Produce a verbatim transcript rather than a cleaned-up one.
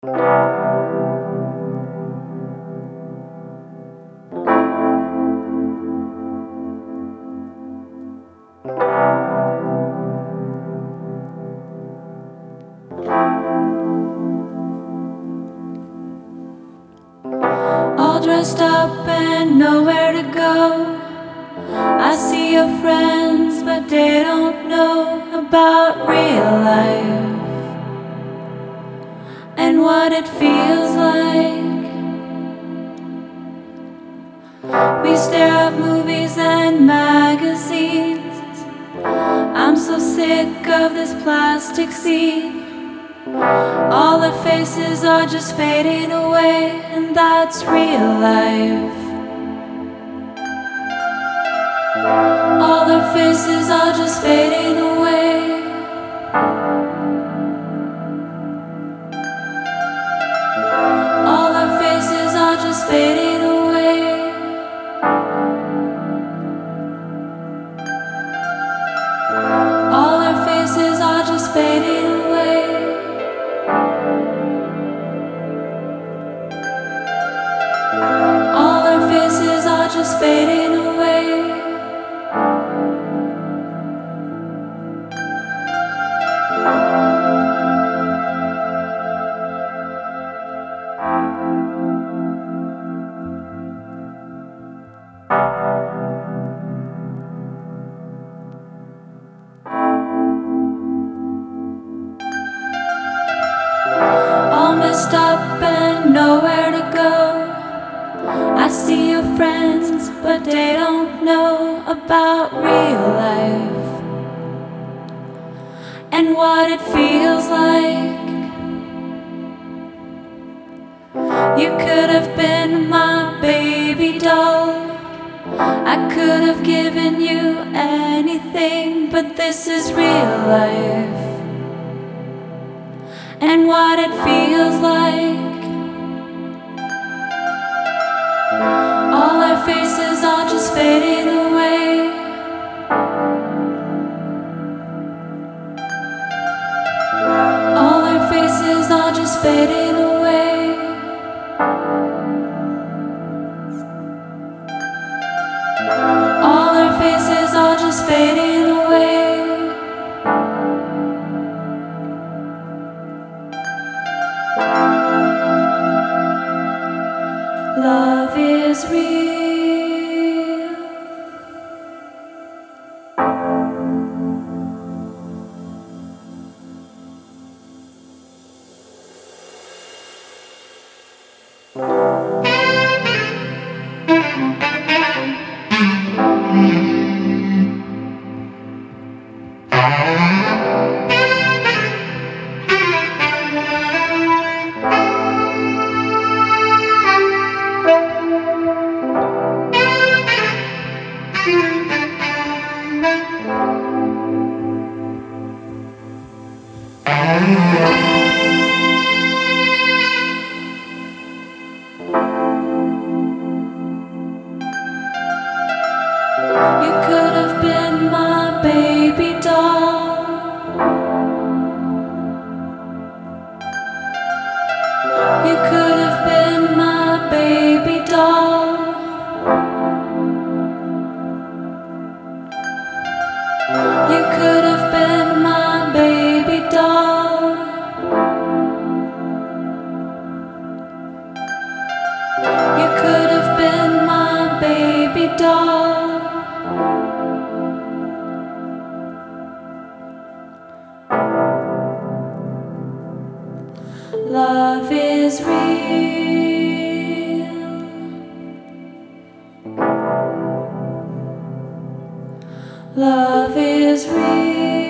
All dressed up and nowhere to go. I see your friends, but they don't know about real life and what it feels like. We stare at movies and magazines. I'm so sick of this plastic scene. All the faces are just fading away, and that's real life. All the faces are just fading away. All the faces are just fading away. All the faces are just fading away. All their faces are just fading away. All messed up and nowhere to go. I see your friends, but they don't know about real life and what it feels like. You could have been my baby doll. I could have given you anything, but this is real life and what it feels like. All our faces are just fading away. All our faces are just fading away. All our faces are just fading away. Love is real. You could have been my baby doll. You could have been my baby doll. You could have been my baby doll. You could have been my baby doll. Love is real. Love is real.